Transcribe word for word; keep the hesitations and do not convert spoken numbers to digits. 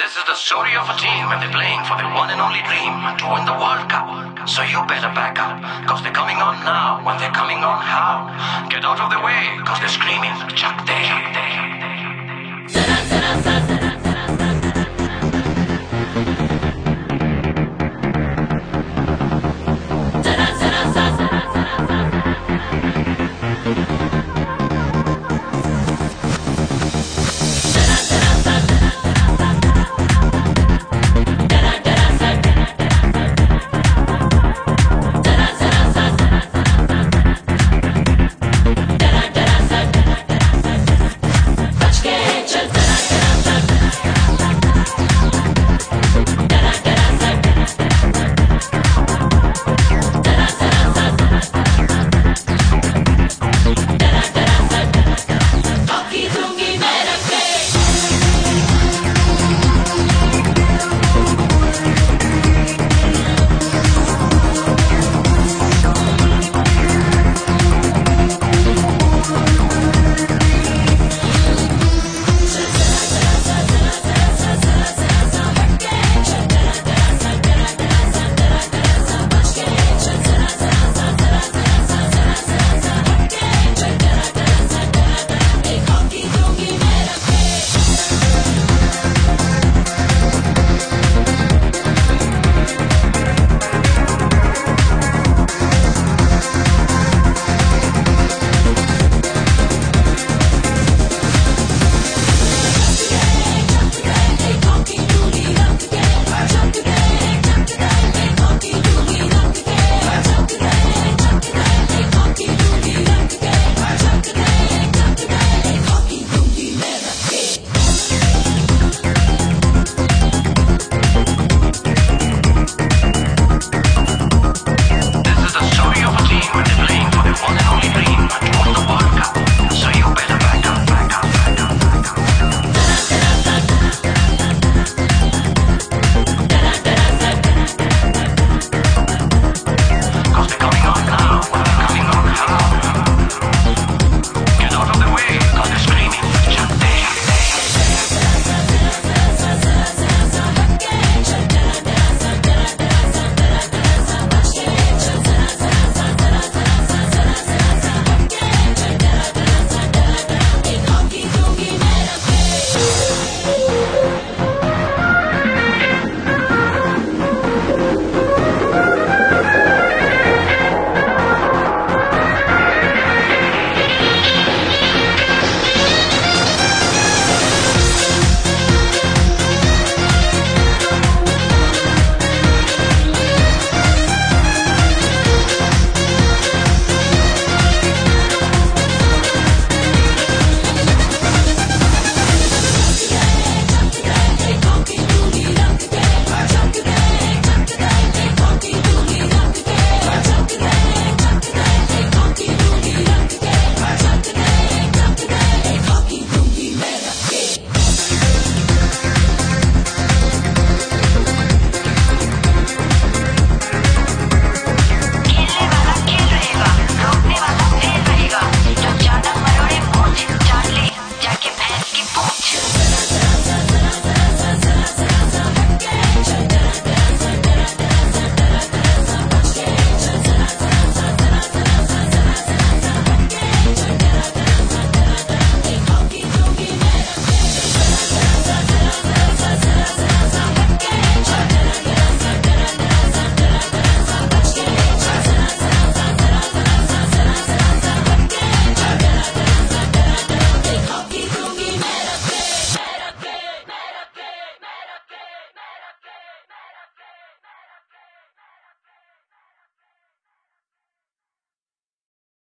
This is the story of a team and they're playing for their one and only dream to win the World Cup. So you better back up, cause they're coming on now. When they're coming on, how? Get out of the way, cause they're screaming, Chak De.